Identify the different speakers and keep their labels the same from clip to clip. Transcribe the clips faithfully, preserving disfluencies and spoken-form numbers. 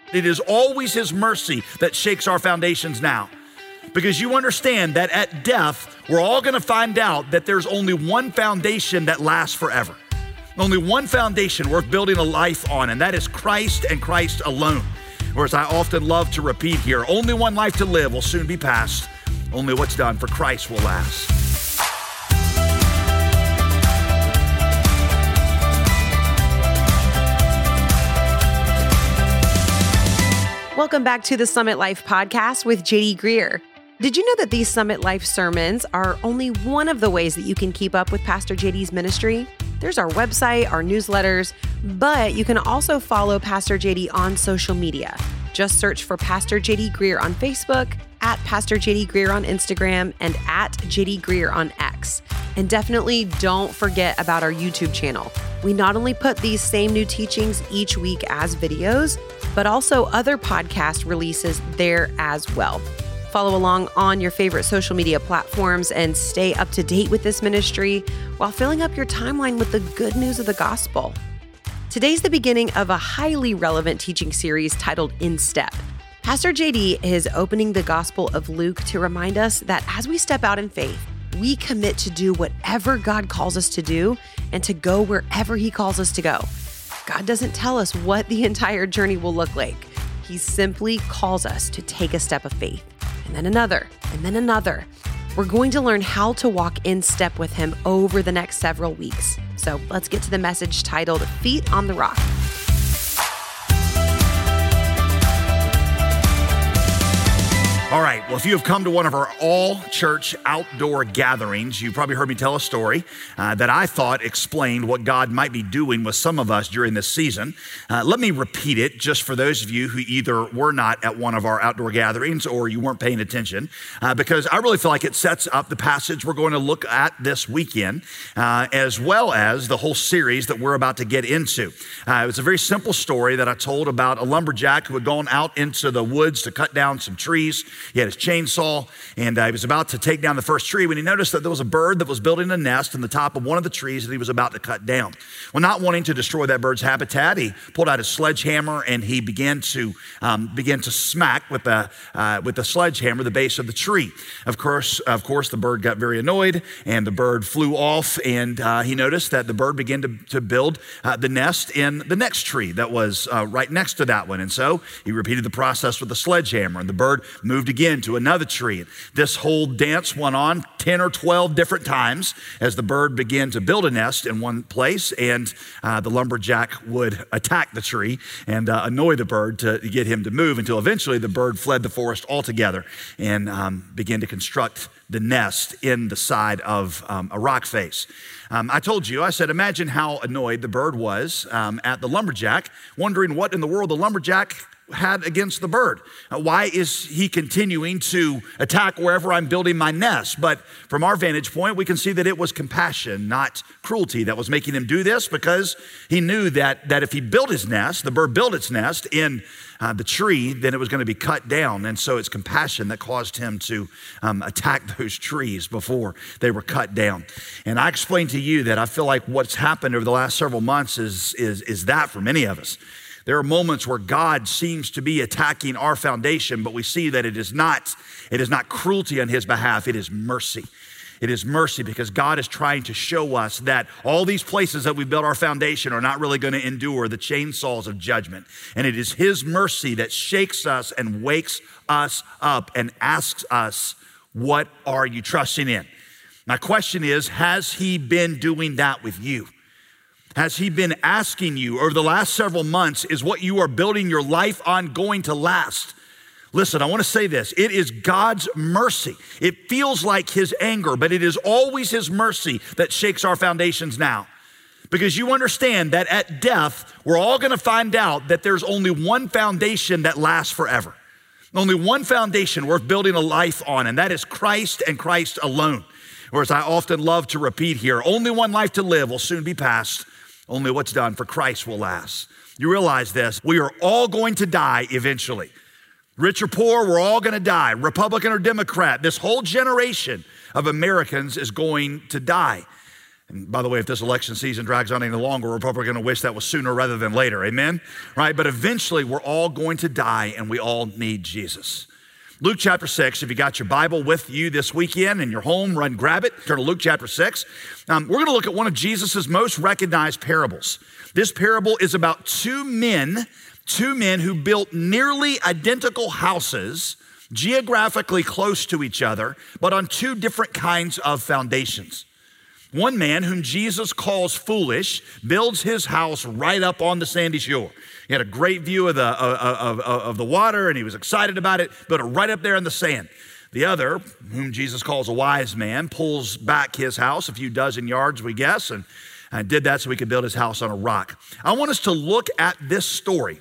Speaker 1: It is always his mercy that shakes our foundations now. Because you understand that at death, we're all gonna find out that there's only one foundation that lasts forever. Only one foundation worth building a life on, and that is Christ and Christ alone. Or as I often love to repeat here, only one life to live will soon be past. Only what's done for Christ will last.
Speaker 2: Welcome back to the Summit Life podcast with J D Greear. Did you know that these Summit Life sermons are only one of the ways that you can keep up with Pastor J D's ministry? There's our website, our newsletters, but you can also follow Pastor J D on social media. Just search for Pastor J D Greear on Facebook, at Pastor J D Greear on Instagram, and at J D Greear on X. And definitely don't forget about our YouTube channel. We not only put these same new teachings each week as videos, but also other podcast releases there as well. Follow along on your favorite social media platforms and stay up to date with this ministry while filling up your timeline with the good news of the gospel. Today's the beginning of a highly relevant teaching series titled In Step. Pastor J D is opening the Gospel of Luke to remind us that as we step out in faith, we commit to do whatever God calls us to do and to go wherever he calls us to go. God doesn't tell us what the entire journey will look like. He simply calls us to take a step of faith, and then another, and then another. We're going to learn how to walk in step with him over the next several weeks. So let's get to the message titled Feet on the Rock.
Speaker 1: All right, well, if you have come to one of our all-church outdoor gatherings, you've probably heard me tell a story uh, that I thought explained what God might be doing with some of us during this season. Uh, let me repeat it just for those of you who either were not at one of our outdoor gatherings or you weren't paying attention, uh, because I really feel like it sets up the passage we're going to look at this weekend, uh, as well as the whole series that we're about to get into. Uh, it was a very simple story that I told about a lumberjack who had gone out into the woods to cut down some trees. He had his chainsaw, and uh, he was about to take down the first tree when he noticed that there was a bird that was building a nest in the top of one of the trees that he was about to cut down. Well, not wanting to destroy that bird's habitat, he pulled out his sledgehammer and he began to um, began to smack with the uh, with the sledgehammer the base of the tree. Of course, of course, the bird got very annoyed, and the bird flew off. And uh, he noticed that the bird began to, to build uh, the nest in the next tree that was uh, right next to that one. And so he repeated the process with the sledgehammer, and the bird moved again to another tree. This whole dance went on ten or twelve different times as the bird began to build a nest in one place, and uh, the lumberjack would attack the tree and uh, annoy the bird to get him to move until eventually the bird fled the forest altogether and um, began to construct the nest in the side of um, a rock face. Um, I told you, I said, imagine how annoyed the bird was um, at the lumberjack, wondering what in the world the lumberjack had against the bird. Uh, why is he continuing to attack wherever I'm building my nest? But from our vantage point, we can see that it was compassion, not cruelty, that was making him do this, because he knew that, that if he built his nest, the bird built its nest in uh, the tree, then it was going to be cut down. And so it's compassion that caused him to um, attack those trees before they were cut down. And I explained to you that I feel like what's happened over the last several months is, is, is that for many of us. There are moments where God seems to be attacking our foundation, but we see that it is not, it is not cruelty on his behalf, it is mercy. It is mercy because God is trying to show us that all these places that we built our foundation are not really going to endure the chainsaws of judgment. And it is his mercy that shakes us and wakes us up and asks us, what are you trusting in? My question is, has he been doing that with you? Has he been asking you over the last several months, is what you are building your life on going to last? Listen, I want to say this. It is God's mercy. It feels like his anger, but it is always his mercy that shakes our foundations now. Because you understand that at death, we're all going to find out that there's only one foundation that lasts forever. Only one foundation worth building a life on, and that is Christ and Christ alone. Or as I often love to repeat here, only one life to live will soon be past. Only what's done for Christ will last. You realize this, we are all going to die eventually. Rich or poor, we're all gonna die. Republican or Democrat, this whole generation of Americans is going to die. And by the way, if this election season drags on any longer, we're probably going to wish that was sooner rather than later, amen? Right? But eventually, we're all going to die, and we all need Jesus. Luke chapter six, if you got your Bible with you this weekend in your home, run grab it. Turn to Luke chapter six. Um, we're going to look at one of Jesus's most recognized parables. This parable is about two men, two men who built nearly identical houses, geographically close to each other, but on two different kinds of foundations. One man, whom Jesus calls foolish, builds his house right up on the sandy shore. He had a great view of the, of, of, of the water, and he was excited about it, built it right up there in the sand. The other, whom Jesus calls a wise man, pulls back his house a few dozen yards, we guess, and, and did that so he could build his house on a rock. I want us to look at this story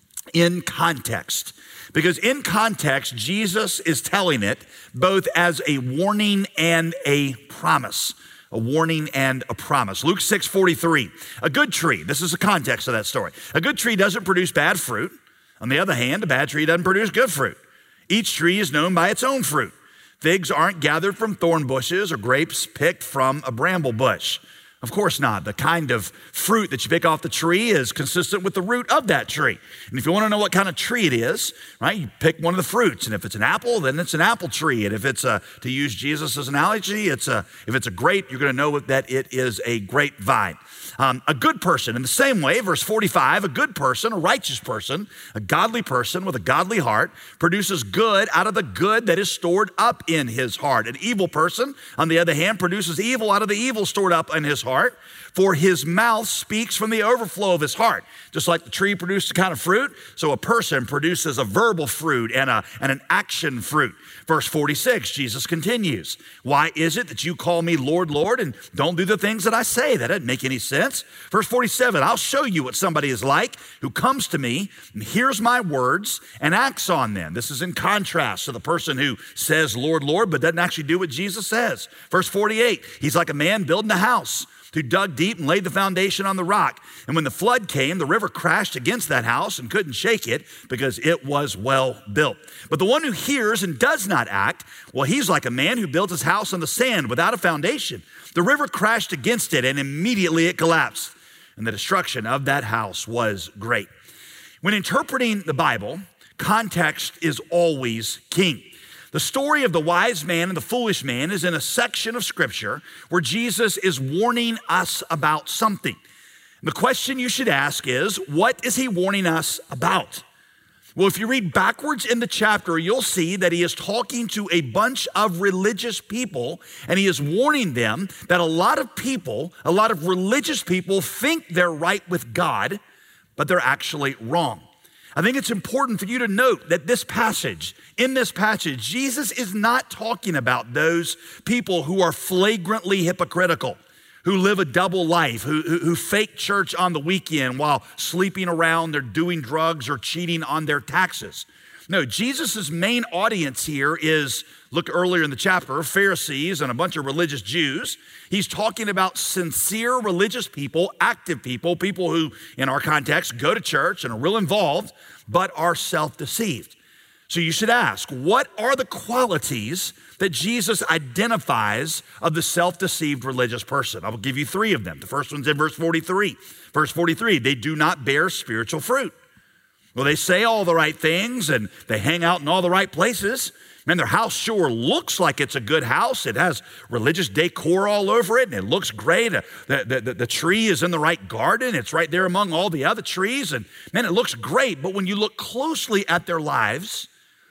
Speaker 1: in context, because in context, Jesus is telling it both as a warning and a promise. A warning and a promise. Luke six forty-three, a good tree, this is the context of that story. A good tree doesn't produce bad fruit. On the other hand, a bad tree doesn't produce good fruit. Each tree is known by its own fruit. Figs aren't gathered from thorn bushes or grapes picked from a bramble bush. Of course not. The kind of fruit that you pick off the tree is consistent with the root of that tree. And if you want to know what kind of tree it is, right, you pick one of the fruits. And if it's an apple, then it's an apple tree. And if it's a, to use Jesus as an analogy, it's a, if it's a grape, you're going to know that it is a grapevine. Um, a good person, in the same way, verse forty-five, a good person, a righteous person, a godly person with a godly heart produces good out of the good that is stored up in his heart. An evil person, on the other hand, produces evil out of the evil stored up in his heart. For his mouth speaks from the overflow of his heart. Just like the tree produces a kind of fruit, so a person produces a verbal fruit and, a, and an action fruit. Verse forty-six, Jesus continues, why is it that you call me Lord, Lord, and don't do the things that I say? That doesn't make any sense. Verse forty-seven, I'll show you what somebody is like who comes to me and hears my words and acts on them. This is in contrast to the person who says, Lord, Lord, but doesn't actually do what Jesus says. Verse forty-eight, he's like a man building a house who dug deep and laid the foundation on the rock. And when the flood came, the river crashed against that house and couldn't shake it because it was well built. But the one who hears and does not act, well, he's like a man who built his house on the sand without a foundation. The river crashed against it and immediately it collapsed. And the destruction of that house was great. When interpreting the Bible, context is always king. The story of the wise man and the foolish man is in a section of scripture where Jesus is warning us about something. The question you should ask is, what is he warning us about? Well, if you read backwards in the chapter, you'll see that he is talking to a bunch of religious people, and he is warning them that a lot of people, a lot of religious people think they're right with God, but they're actually wrong. I think it's important for you to note that this passage, in this passage, Jesus is not talking about those people who are flagrantly hypocritical, who live a double life, who, who, who fake church on the weekend while sleeping around, they're doing drugs or cheating on their taxes. No, Jesus' main audience here is, look earlier in the chapter, Pharisees and a bunch of religious Jews. He's talking about sincere religious people, active people, people who, in our context, go to church and are real involved, but are self-deceived. So you should ask, what are the qualities that Jesus identifies of the self-deceived religious person? I'll give you three of them. The first one's in verse forty-three. Verse forty-three, they do not bear spiritual fruit. Well, they say all the right things and they hang out in all the right places. Man, their house sure looks like it's a good house. It has religious decor all over it and it looks great. The, the, the, the tree is in the right garden. It's right there among all the other trees. And man, it looks great. But when you look closely at their lives,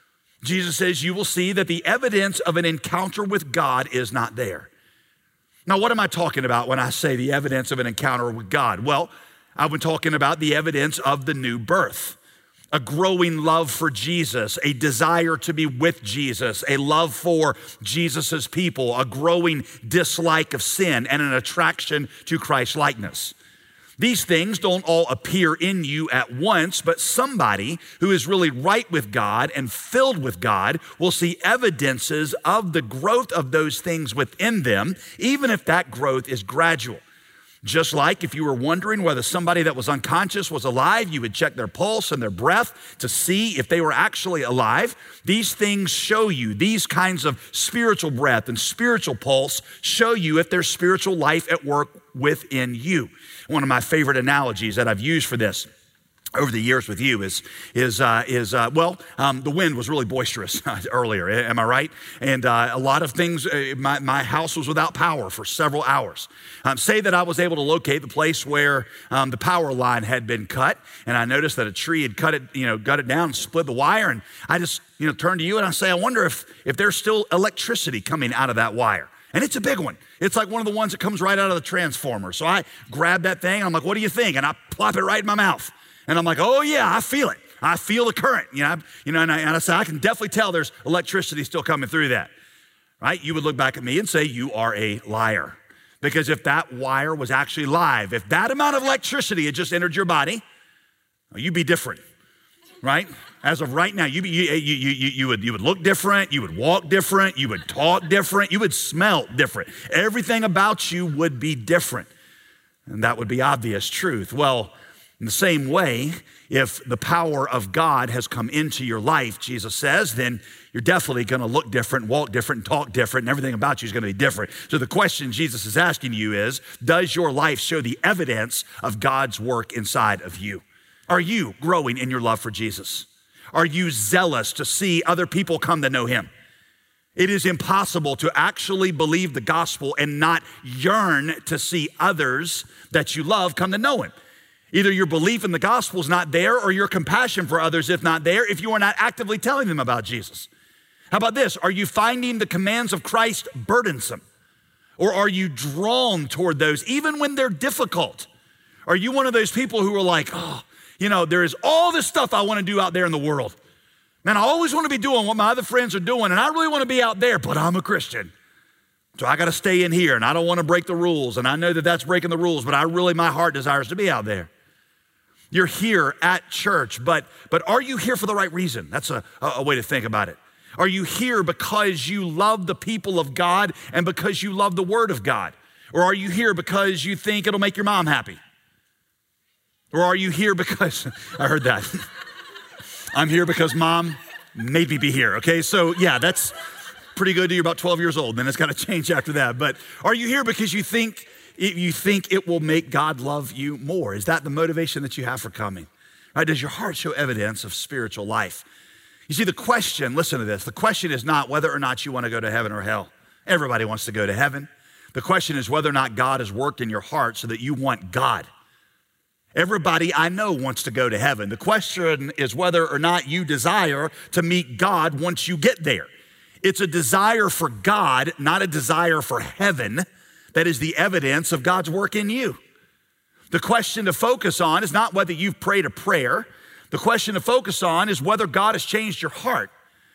Speaker 1: Jesus says you will see that the evidence of an encounter with God is not there. Now, what am I talking about when I say the evidence of an encounter with God? Well, I've been talking about the evidence of the new birth. A growing love for Jesus, a desire to be with Jesus, a love for Jesus's people, a growing dislike of sin, and an attraction to Christ's likeness. These things don't all appear in you at once, but somebody who is really right with God and filled with God will see evidences of the growth of those things within them, even if that growth is gradual. Just like if you were wondering whether somebody that was unconscious was alive, you would check their pulse and their breath to see if they were actually alive. These things show you, these kinds of spiritual breath and spiritual pulse show you if there's spiritual life at work within you. One of my favorite analogies that I've used for this over the years with you is, is, uh, is uh, well, um, the wind was really boisterous earlier, am I right? And uh, a lot of things, uh, my, my house was without power for several hours. Um, say that I was able to locate the place where um, the power line had been cut, and I noticed that a tree had cut it, you know, got it down and split the wire, and I just, you know, turned to you and I say, I wonder if, if there's still electricity coming out of that wire. And it's a big one. It's like one of the ones that comes right out of the transformer. So I grab that thing, and I'm like, what do you think? And I plop it right in my mouth. And I'm like, oh yeah, I feel it. I feel the current, you know, you know, and I, and I say, I can definitely tell there's electricity still coming through that, right? You would look back at me and say, you are a liar. Because if that wire was actually live, if that amount of electricity had just entered your body, you'd be different, right? As of right now, you, you, you, you, you, would, you would look different, you would walk different, you would talk different, you would smell different. Everything about you would be different. And that would be obvious truth. Well, in the same way, if the power of God has come into your life, Jesus says, then you're definitely going to look different, walk different, talk different, and everything about you is going to be different. So the question Jesus is asking you is, does your life show the evidence of God's work inside of you? Are you growing in your love for Jesus? Are you zealous to see other people come to know him? It is impossible to actually believe the gospel and not yearn to see others that you love come to know him. Either your belief in the gospel is not there, or your compassion for others if not there, if you are not actively telling them about Jesus. How about this? Are you finding the commands of Christ burdensome? Or are you drawn toward those even when they're difficult? Are you one of those people who are like, oh, you know, there is all this stuff I want to do out there in the world. Man, I always want to be doing what my other friends are doing, and I really want to be out there, but I'm a Christian. So I got to stay in here, and I don't want to break the rules, and I know that that's breaking the rules, but I really, my heart desires to be out there. You're here at church, but, but are you here for the right reason? That's a, a way to think about it. Are you here because you love the people of God and because you love the Word of God? Or are you here because you think it'll make your mom happy? Or are you here because, I heard that. I'm here because mom made me be here, okay? So yeah, that's pretty good till you're about twelve years old, then it's got to change after that. But are you here because you think you think it will make God love you more? Is that the motivation that you have for coming? Right? Does your heart show evidence of spiritual life? You see, the question, listen to this, the question is not whether or not you want to go to heaven or hell. Everybody wants to go to heaven. The question is whether or not God has worked in your heart so that you want God. Everybody I know wants to go to heaven. The question is whether or not you desire to meet God once you get there. It's a desire for God, not a desire for heaven, that is the evidence of God's work in you. The question to focus on is not whether you've prayed a prayer. The question to focus on is whether God has changed your heart.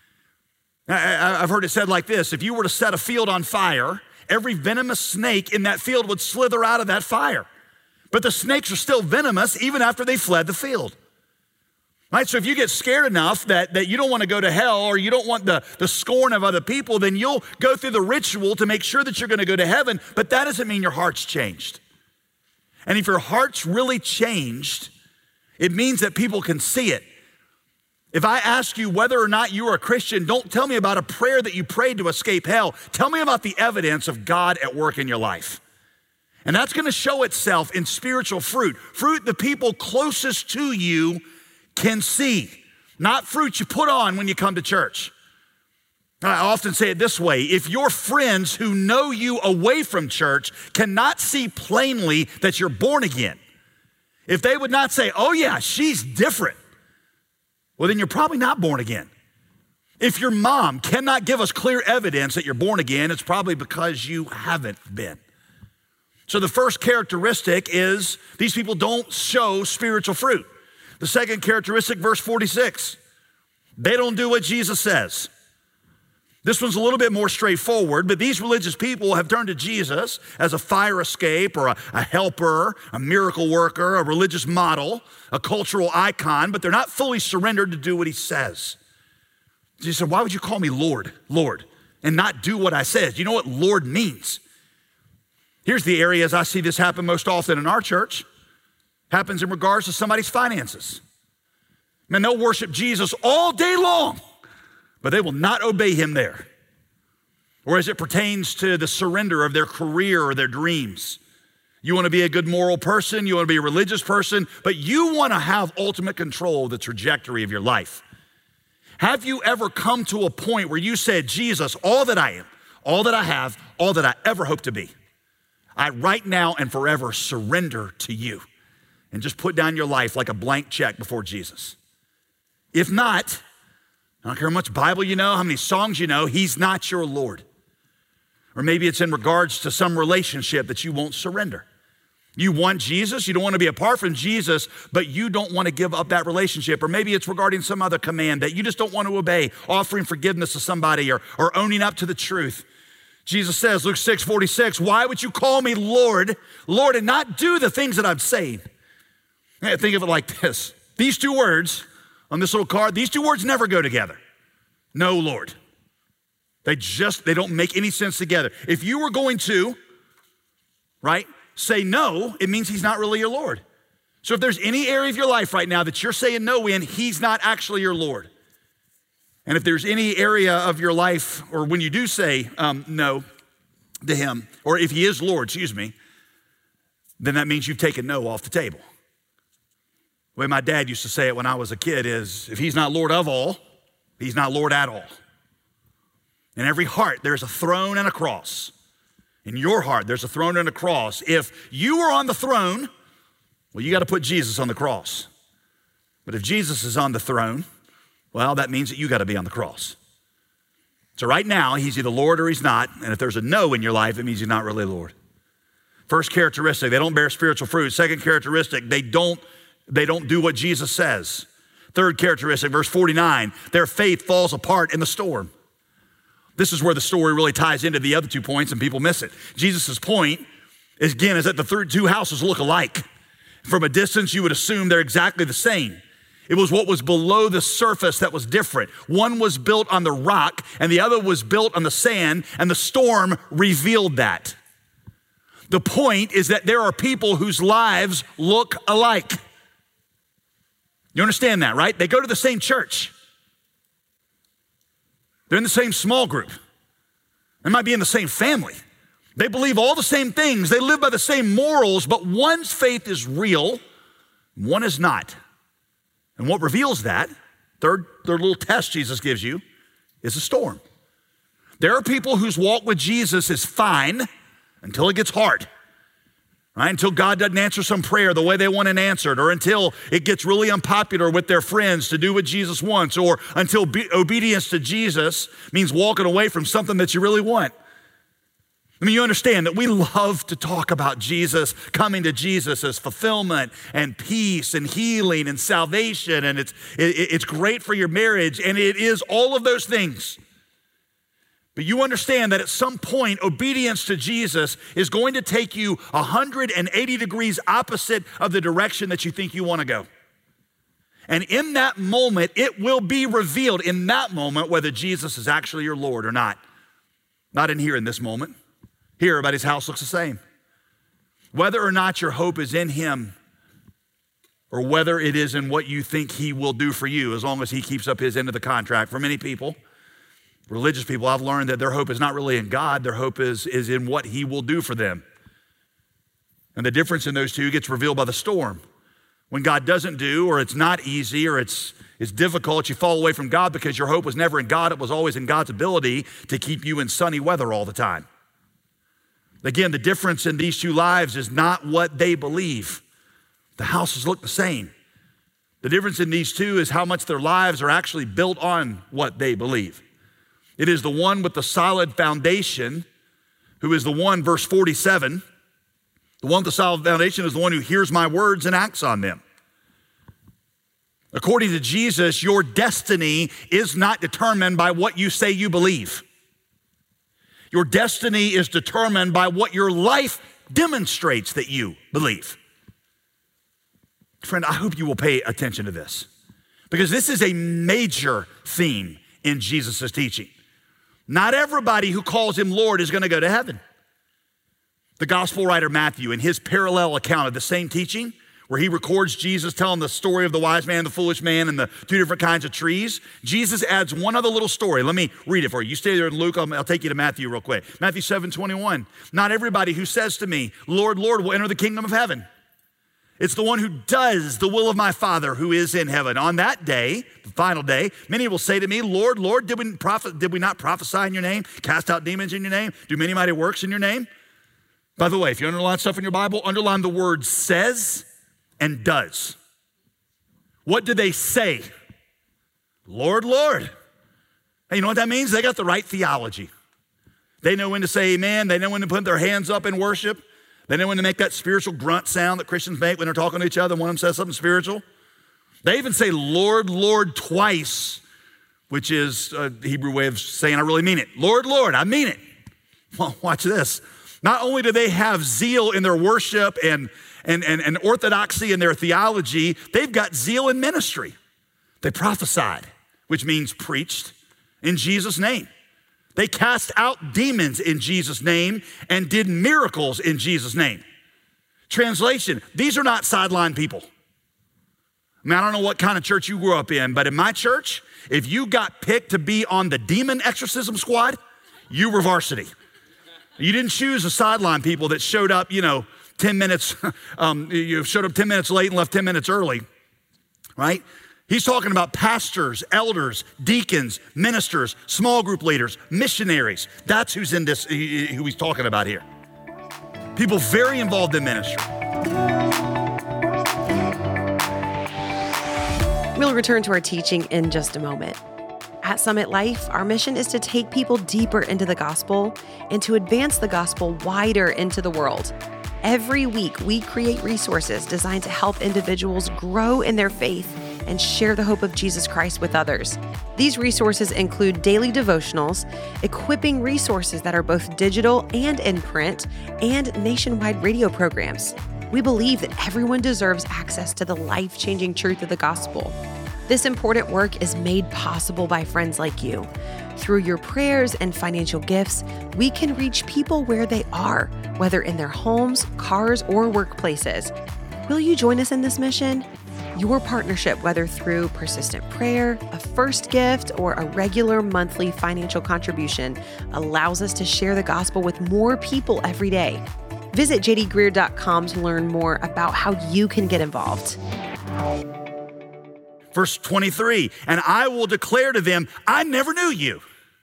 Speaker 1: I've heard it said like this: if you were to set a field on fire, every venomous snake in that field would slither out of that fire. But the snakes are still venomous even after they fled the field. Right? So if you get scared enough that, that you don't want to go to hell, or you don't want the, the scorn of other people, then you'll go through the ritual to make sure that you're going to go to heaven, but that doesn't mean your heart's changed. And if your heart's really changed, it means that people can see it. If I ask you whether or not you are a Christian, don't tell me about a prayer that you prayed to escape hell. Tell me about the evidence of God at work in your life. And that's going to show itself in spiritual fruit. Fruit the people closest to you can see, not fruit you put on when you come to church. I often say it this way: if your friends who know you away from church cannot see plainly that you're born again, if they would not say, oh yeah, she's different, well then you're probably not born again. If your mom cannot give us clear evidence that you're born again, it's probably because you haven't been. So the first characteristic is these people don't show spiritual fruit. The second characteristic, verse forty-six, they don't do what Jesus says. This one's a little bit more straightforward, but these religious people have turned to Jesus as a fire escape or a, a helper, a miracle worker, a religious model, a cultural icon, but they're not fully surrendered to do what he says. Jesus said, why would you call me Lord, Lord, and not do what I said? You know what Lord means? Here's the areas I see this happen most often in our church. Happens in regards to somebody's finances. Man, they'll worship Jesus all day long, but they will not obey him there. Or as it pertains to the surrender of their career or their dreams. You want to be a good moral person, you want to be a religious person, but you want to have ultimate control of the trajectory of your life. Have you ever come to a point where you said, Jesus, all that I am, all that I have, all that I ever hope to be, I right now and forever surrender to you, and just put down your life like a blank check before Jesus? If not, I don't care how much Bible you know, how many songs you know, he's not your Lord. Or maybe it's in regards to some relationship that you won't surrender. You want Jesus, you don't want to be apart from Jesus, but you don't want to give up that relationship. Or maybe it's regarding some other command that you just don't want to obey, offering forgiveness to somebody or, or owning up to the truth. Jesus says, Luke six forty-six, why would you call me Lord, Lord, and not do the things that I'm saying? Think of it like this. These two words on this little card, these two words never go together. No, Lord. They just, they don't make any sense together. If you were going to, right, say no, it means he's not really your Lord. So if there's any area of your life right now that you're saying no in, he's not actually your Lord. And if there's any area of your life, or when you do say um, no to him, or if he is Lord, excuse me, then that means you've taken no off the table. The way my dad used to say it when I was a kid is, if he's not Lord of all, he's not Lord at all. In every heart, there's a throne and a cross. In your heart, there's a throne and a cross. If you are on the throne, well, you got to put Jesus on the cross. But if Jesus is on the throne, well, that means that you got to be on the cross. So right now, he's either Lord or he's not. And if there's a no in your life, it means he's not really Lord. First characteristic, they don't bear spiritual fruit. Second characteristic, they don't, they don't do what Jesus says. Third characteristic, verse forty-nine, their faith falls apart in the storm. This is where the story really ties into the other two points and people miss it. Jesus' point, is, again, is that the two houses look alike. From a distance, you would assume they're exactly the same. It was what was below the surface that was different. One was built on the rock and the other was built on the sand, and the storm revealed that. The point is that there are people whose lives look alike. You understand that, right? They go to the same church. They're in the same small group. They might be in the same family. They believe all the same things. They live by the same morals, but one's faith is real, one is not. And what reveals that, third, third little test Jesus gives you, is a storm. There are people whose walk with Jesus is fine until it gets hard. Right? Until God doesn't answer some prayer the way they want it answered, or until it gets really unpopular with their friends to do what Jesus wants, or until be- obedience to Jesus means walking away from something that you really want. I mean, you understand that we love to talk about Jesus, coming to Jesus as fulfillment and peace and healing and salvation, and it's, it, it's great for your marriage, and it is all of those things. But you understand that at some point, obedience to Jesus is going to take you one hundred eighty degrees opposite of the direction that you think you want to go. And in that moment, it will be revealed in that moment whether Jesus is actually your Lord or not. Not in here in this moment. Here, everybody's house looks the same. Whether or not your hope is in him, or whether it is in what you think he will do for you, as long as he keeps up his end of the contract. For many people, religious people, I've learned that their hope is not really in God. Their hope is, is in what he will do for them. And the difference in those two gets revealed by the storm. When God doesn't do, or it's not easy, or it's, it's difficult, you fall away from God because your hope was never in God. It was always in God's ability to keep you in sunny weather all the time. Again, the difference in these two lives is not what they believe. The houses look the same. The difference in these two is how much their lives are actually built on what they believe. It is the one with the solid foundation, who is the one, verse forty-seven, the one with the solid foundation is the one who hears my words and acts on them. According to Jesus, your destiny is not determined by what you say you believe. Your destiny is determined by what your life demonstrates that you believe. Friend, I hope you will pay attention to this, because this is a major theme in Jesus' teaching. Not everybody who calls him Lord is going to go to heaven. The gospel writer Matthew, in his parallel account of the same teaching, where he records Jesus telling the story of the wise man, the foolish man, and the two different kinds of trees, Jesus adds one other little story. Let me read it for you. You stay there in Luke, I'll, I'll take you to Matthew real quick. Matthew seven twenty-one. Not everybody who says to me, Lord, Lord, will enter the kingdom of heaven. It's the one who does the will of my Father who is in heaven. On that day, the final day, many will say to me, Lord, Lord, did we, prophet, did we not prophesy in your name, cast out demons in your name, do many mighty works in your name? By the way, if you underline stuff in your Bible, underline the word says and does. What do they say? Lord, Lord. Hey, you know what that means? They got the right theology. They know when to say amen. They know when to put their hands up in worship. They know when to make that spiritual grunt sound that Christians make when they're talking to each other. One of them says something spiritual. They even say Lord, Lord twice, which is a Hebrew way of saying I really mean it. Lord, Lord, I mean it. Well, watch this. Not only do they have zeal in their worship and, and, and, and orthodoxy in their theology, they've got zeal in ministry. They prophesied, which means preached, in Jesus' name. They cast out demons in Jesus' name and did miracles in Jesus' name. Translation, these are not sideline people. I mean, I don't know what kind of church you grew up in, but in my church, if you got picked to be on the demon exorcism squad, you were varsity. You didn't choose the sideline people that showed up, you know, ten minutes, um, you showed up ten minutes late and left ten minutes early, right? He's talking about pastors, elders, deacons, ministers, small group leaders, missionaries. That's who's in this, who he's talking about here. People very involved in ministry.
Speaker 2: We'll return to our teaching in just a moment. At Summit Life, our mission is to take people deeper into the gospel and to advance the gospel wider into the world. Every week, we create resources designed to help individuals grow in their faith and share the hope of Jesus Christ with others. These resources include daily devotionals, equipping resources that are both digital and in print, and nationwide radio programs. We believe that everyone deserves access to the life-changing truth of the gospel. This important work is made possible by friends like you. Through your prayers and financial gifts, we can reach people where they are, whether in their homes, cars, or workplaces. Will you join us in this mission? Your partnership, whether through persistent prayer, a first gift, or a regular monthly financial contribution, allows us to share the gospel with more people every day. Visit j d greear dot com to learn more about how you can get involved.
Speaker 1: Verse twenty-three, and I will declare to them, I never knew you.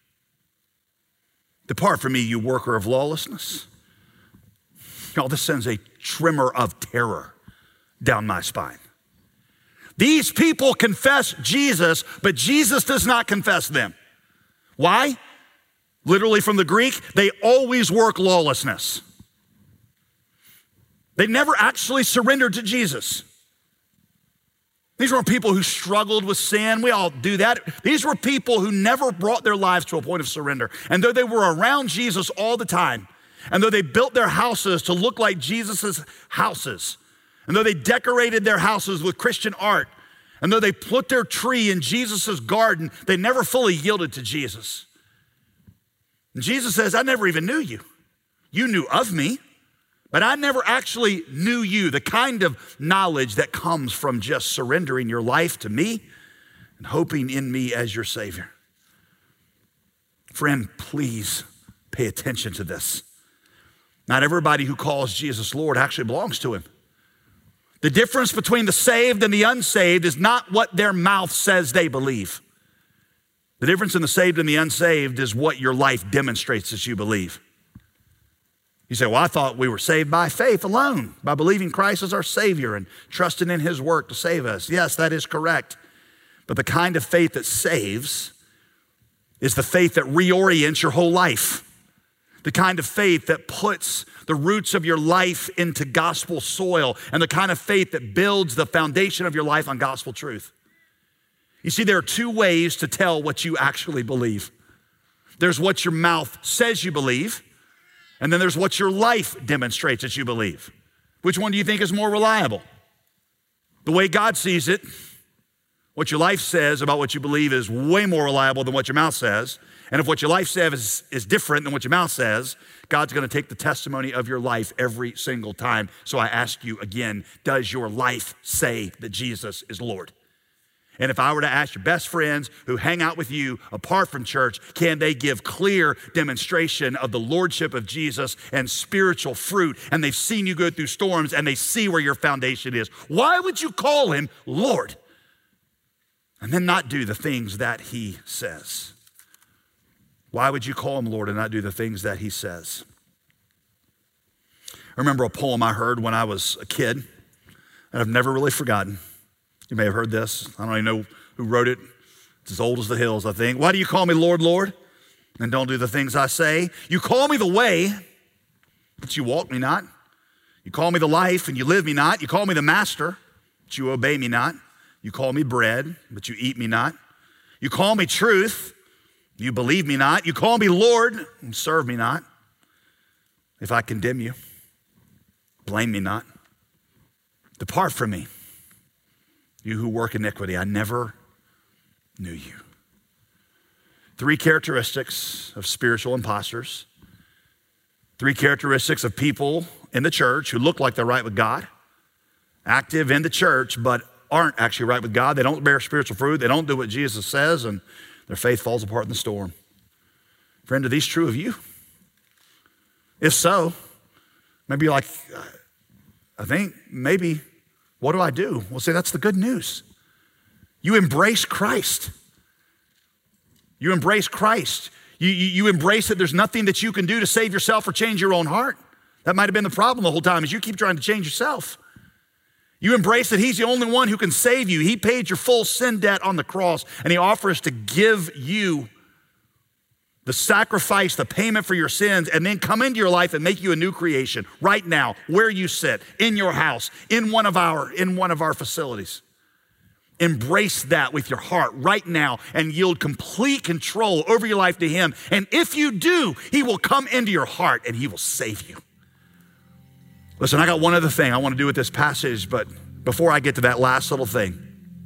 Speaker 1: Depart from me, you worker of lawlessness. Y'all, this sends a tremor of terror down my spine. These people confess Jesus, but Jesus does not confess them. Why? Literally from the Greek, they always work lawlessness. They never actually surrendered to Jesus. These weren't people who struggled with sin. We all do that. These were people who never brought their lives to a point of surrender. And though they were around Jesus all the time, and though they built their houses to look like Jesus's houses, and though they decorated their houses with Christian art, and though they put their tree in Jesus's garden, they never fully yielded to Jesus. And Jesus says, I never even knew you. You knew of me, but I never actually knew you, the kind of knowledge that comes from just surrendering your life to me and hoping in me as your Savior. Friend, please pay attention to this. Not everybody who calls Jesus Lord actually belongs to him. The difference between the saved and the unsaved is not what their mouth says they believe. The difference in the saved and the unsaved is what your life demonstrates that you believe. You say, well, I thought we were saved by faith alone, by believing Christ as our Savior and trusting in his work to save us. Yes, that is correct. But the kind of faith that saves is the faith that reorients your whole life. The kind of faith that puts the roots of your life into gospel soil, and the kind of faith that builds the foundation of your life on gospel truth. You see, there are two ways to tell what you actually believe. There's what your mouth says you believe, and then there's what your life demonstrates that you believe. Which one do you think is more reliable? The way God sees it, What your life says about what you believe is way more reliable than what your mouth says. And if what your life says is, is different than what your mouth says, God's gonna take the testimony of your life every single time. So I ask you again, does your life say that Jesus is Lord? And if I were to ask your best friends who hang out with you apart from church, can they give clear demonstration of the lordship of Jesus and spiritual fruit? And they've seen you go through storms and they see where your foundation is. Why would you call him Lord and then not do the things that he says? Why would you call him Lord and not do the things that he says? I remember a poem I heard when I was a kid that I've never really forgotten. You may have heard this. I don't even know who wrote it. It's as old as the hills, I think. Why do you call me Lord, Lord, and don't do the things I say? You call me the way, but you walk me not. You call me the life, and you live me not. You call me the master, but you obey me not. You call me bread, but you eat me not. You call me truth, you believe me not. You call me Lord, and serve me not. If I condemn you, blame me not. Depart from me, you who work iniquity. I never knew you. Three characteristics of spiritual imposters. Three characteristics of people in the church who look like they're right with God, active in the church, but aren't actually right with God. They don't bear spiritual fruit. They don't do what Jesus says, and their faith falls apart in the storm. Friend, are these true of you? If so, maybe you're like, I think maybe, what do I do? Well, see, that's the good news. You embrace Christ. You embrace Christ. You, you, you embrace that there's nothing that you can do to save yourself or change your own heart. That might have been the problem the whole time, is you keep trying to change yourself. You embrace that he's the only one who can save you. He paid your full sin debt on the cross, and he offers to give you the sacrifice, the payment for your sins, and then come into your life and make you a new creation right now, where you sit, in your house, in one of our, in one of our facilities. Embrace that with your heart right now and yield complete control over your life to him. And if you do, he will come into your heart and he will save you. Listen, I got one other thing I want to do with this passage, but before I get to that last little thing,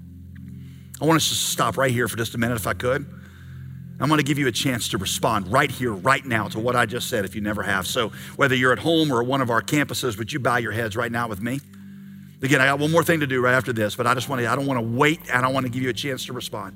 Speaker 1: I want us to stop right here for just a minute if I could. I'm gonna give you a chance to respond right here, right now to what I just said if you never have. So whether you're at home or at one of our campuses, would you bow your heads right now with me? Again, I got one more thing to do right after this, but I just wanna, I don't wanna wait, and I wanna give you a chance to respond.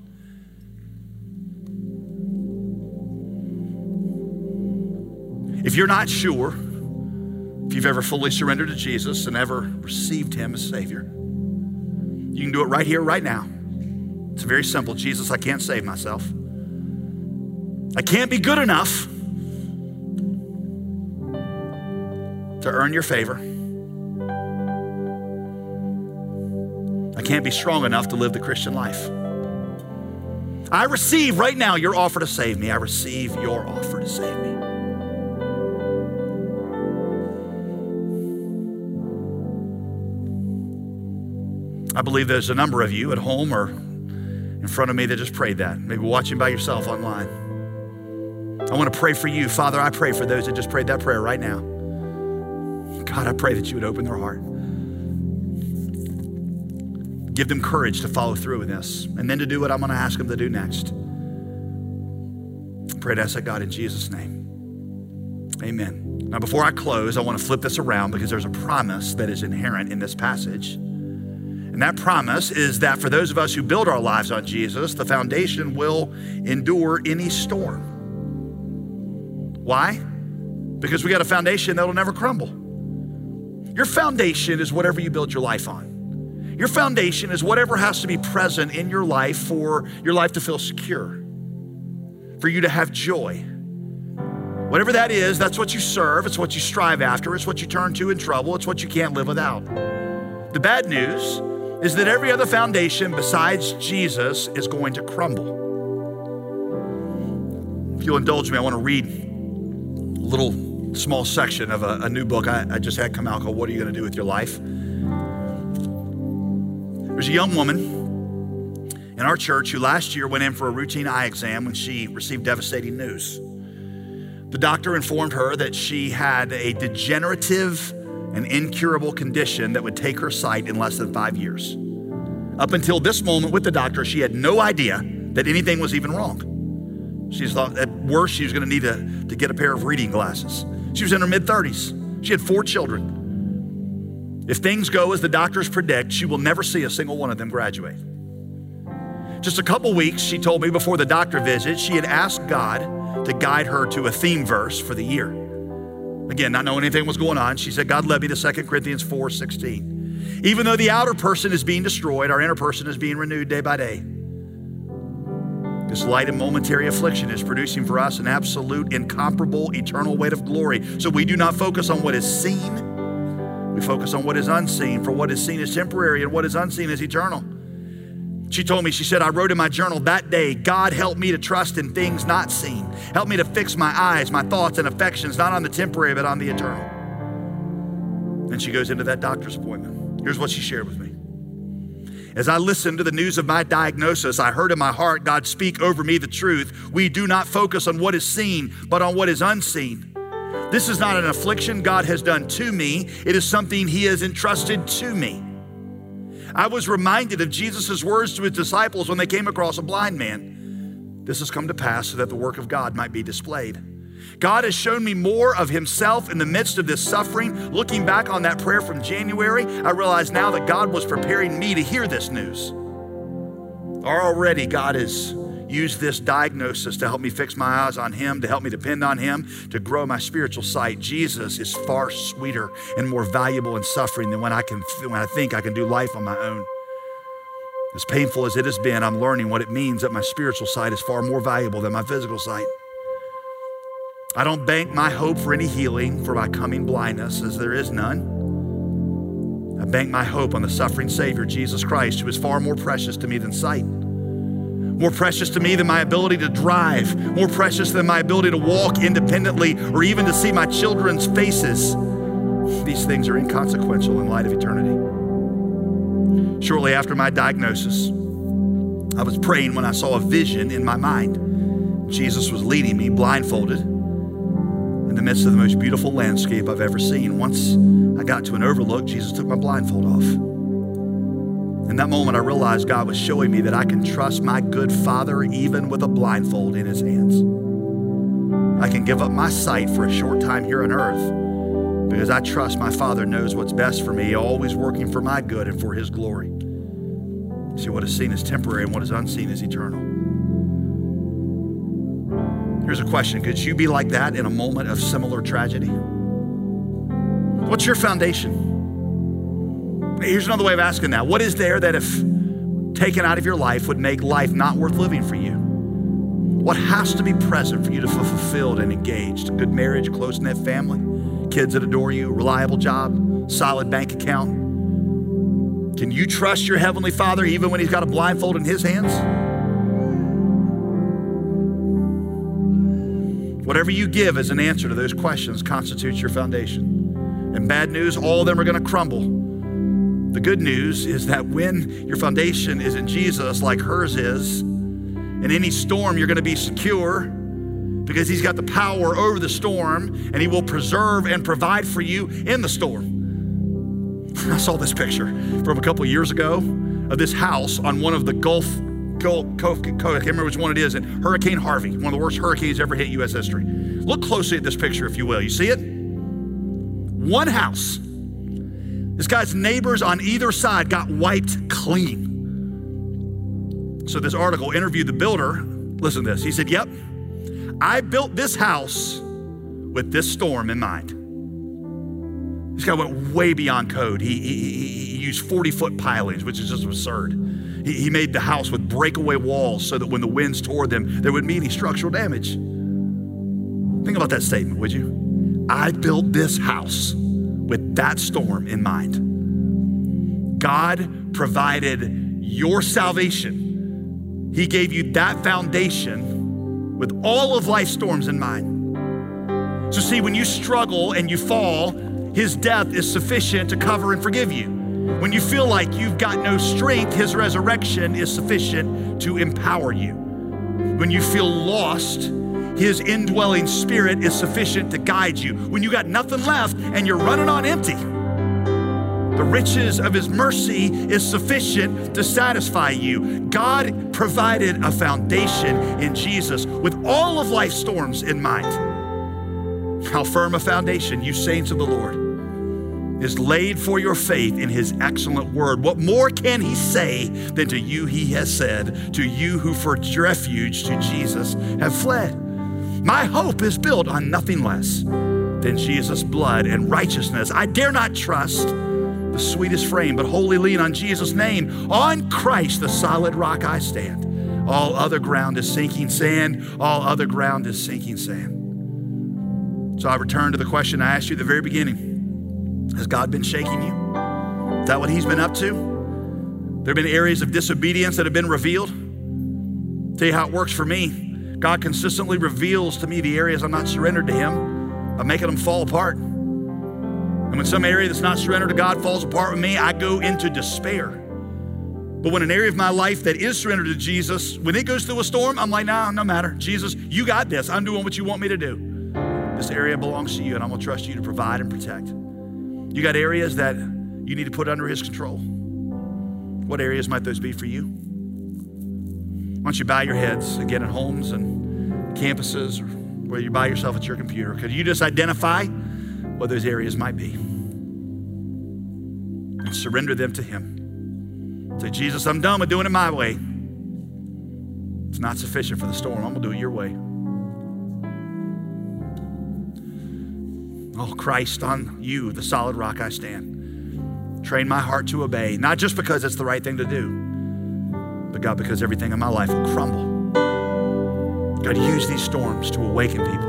Speaker 1: If you're not sure if you've ever fully surrendered to Jesus and ever received him as Savior, you can do it right here, right now. It's very simple. Jesus, I can't save myself. I can't be good enough to earn your favor. I can't be strong enough to live the Christian life. I receive right now your offer to save me. I receive your offer to save me. I believe there's a number of you at home or in front of me that just prayed that. Maybe watching by yourself online. I want to pray for you. Father, I pray for those that just prayed that prayer right now. God, I pray that you would open their heart. Give them courage to follow through with this and then to do what I'm going to ask them to do next. I pray to ask that, God, in Jesus' name. Amen. Now, before I close, I want to flip this around because there's a promise that is inherent in this passage. And that promise is that for those of us who build our lives on Jesus, the foundation will endure any storm. Why? Because we got a foundation that'll never crumble. Your foundation is whatever you build your life on. Your foundation is whatever has to be present in your life for your life to feel secure, for you to have joy. Whatever that is, that's what you serve, it's what you strive after, it's what you turn to in trouble, it's what you can't live without. The bad news is that every other foundation besides Jesus is going to crumble. If you'll indulge me, I want to read a little small section of a, a new book I, I just had come out called What Are You Gonna Do With Your Life? There's a young woman in our church who last year went in for a routine eye exam when she received devastating news. The doctor informed her that she had a degenerative an incurable condition that would take her sight in less than five years. Up until this moment with the doctor, she had no idea that anything was even wrong. She thought at worst she was gonna need to, to get a pair of reading glasses. She was in her mid thirties. She had four children. If things go as the doctors predict, she will never see a single one of them graduate. Just a couple weeks, she told me before the doctor visit, she had asked God to guide her to a theme verse for the year. Again, not knowing anything was going on, she said, God led me to Second Corinthians four sixteen. Even though the outer person is being destroyed, our inner person is being renewed day by day. This light and momentary affliction is producing for us an absolute, incomparable, eternal weight of glory. So we do not focus on what is seen. We focus on what is unseen. For what is seen is temporary and what is unseen is eternal. She told me, she said, I wrote in my journal that day, God help me to trust in things not seen. Help me to fix my eyes, my thoughts and affections, not on the temporary, but on the eternal. Then she goes into that doctor's appointment. Here's what she shared with me. As I listened to the news of my diagnosis, I heard in my heart God speak over me the truth. We do not focus on what is seen, but on what is unseen. This is not an affliction God has done to me. It is something he has entrusted to me. I was reminded of Jesus' words to his disciples when they came across a blind man. This has come to pass so that the work of God might be displayed. God has shown me more of himself in the midst of this suffering. Looking back on that prayer from January, I realize now that God was preparing me to hear this news. Already God has used this diagnosis to help me fix my eyes on him, to help me depend on him, to grow my spiritual sight. Jesus is far sweeter and more valuable in suffering than when I can, when I think I can do life on my own. As painful as it has been, I'm learning what it means that my spiritual sight is far more valuable than my physical sight. I don't bank my hope for any healing for my coming blindness, as there is none. I bank my hope on the suffering Savior, Jesus Christ, who is far more precious to me than sight. More precious to me than my ability to drive, more precious than my ability to walk independently or even to see my children's faces. These things are inconsequential in light of eternity. Shortly after my diagnosis, I was praying when I saw a vision in my mind. Jesus was leading me blindfolded in the midst of the most beautiful landscape I've ever seen. Once I got to an overlook, Jesus took my blindfold off. In that moment, I realized God was showing me that I can trust my good Father even with a blindfold in his hands. I can give up my sight for a short time here on earth because I trust my Father knows what's best for me, always working for my good and for his glory. See, what is seen is temporary and what is unseen is eternal. Here's a question. Could you be like that in a moment of similar tragedy? What's your foundation? Here's another way of asking that. What is there that if taken out of your life would make life not worth living for you? What has to be present for you to feel fulfilled and engaged? A good marriage, close-knit family, kids that adore you, reliable job, solid bank account. Can you trust your Heavenly Father even when he's got a blindfold in his hands? Whatever you give as an answer to those questions constitutes your foundation. And bad news, all of them are going to crumble. The good news is that when your foundation is in Jesus like hers is, in any storm you're going to be secure because he's got the power over the storm and he will preserve and provide for you in the storm. I saw this picture from a couple of years ago of this house on one of the Gulf Gulf, Gulf, I can't remember which one it is, and Hurricane Harvey, one of the worst hurricanes ever hit U S history. Look closely at this picture, if you will. You see it? One house. This guy's neighbors on either side got wiped clean. So this article interviewed the builder. Listen to this. He said, yep, I built this house with this storm in mind. This guy went way beyond code. He, he, he used forty-foot pilings, which is just absurd. He, he made the house with breakaway walls so that when the winds tore them, there wouldn't be any structural damage. Think about that statement, would you? I built this house with that storm in mind. God provided your salvation. He gave you that foundation with all of life's storms in mind. So see, when you struggle and you fall, his death is sufficient to cover and forgive you. When you feel like you've got no strength, his resurrection is sufficient to empower you. When you feel lost, his indwelling spirit is sufficient to guide you. When you got nothing left and you're running on empty, The riches of his mercy is sufficient to satisfy you. God provided a foundation in Jesus with all of life's storms in mind. How firm a foundation, you saints of the Lord, is laid for your faith in his excellent word. What more can he say than to you he has said, to you who for refuge to Jesus have fled? My hope is built on nothing less than Jesus' blood and righteousness. I dare not trust the sweetest frame, but wholly lean on Jesus' name. On Christ, the solid rock I stand. All other ground is sinking sand. All other ground is sinking sand. So I return to the question I asked you at the very beginning. Has God been shaking you? Is that what he's been up to? There have been areas of disobedience that have been revealed. Tell you how it works for me. God consistently reveals to me the areas I'm not surrendered to him by making them fall apart. And when some area that's not surrendered to God falls apart with me, I go into despair. But when an area of my life that is surrendered to Jesus, when it goes through a storm, I'm like, nah, no matter. Jesus, you got this. I'm doing what you want me to do. This area belongs to you, and I'm gonna trust you to provide and protect. You got areas that you need to put under his control. What areas might those be for you? Why don't you bow your heads again at homes and campuses, or where you by yourself at your computer? Could you just identify what those areas might be and surrender them to him? Say, Jesus, I'm done with doing it my way. It's not sufficient for the storm. I'm gonna do it your way. Oh, Christ, on you, the solid rock I stand. Train my heart to obey, not just because it's the right thing to do, but God, because everything in my life will crumble. God, use these storms to awaken people.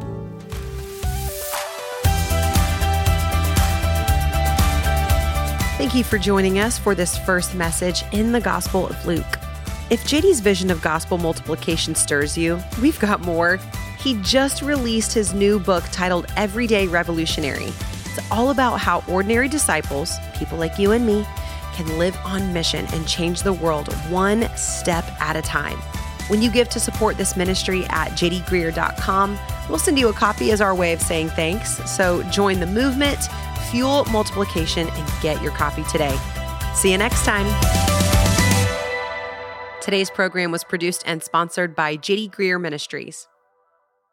Speaker 2: Thank you for joining us for this first message in the Gospel of Luke. If J D's vision of gospel multiplication stirs you, we've got more. He just released his new book titled Everyday Revolutionary. It's all about how ordinary disciples, people like you and me, can live on mission and change the world one step at a time. When you give to support this ministry at j d greer dot com, we'll send you a copy as our way of saying thanks. So join the movement, fuel multiplication, and get your copy today. See you next time. Today's program was produced and sponsored by J D Greer Ministries.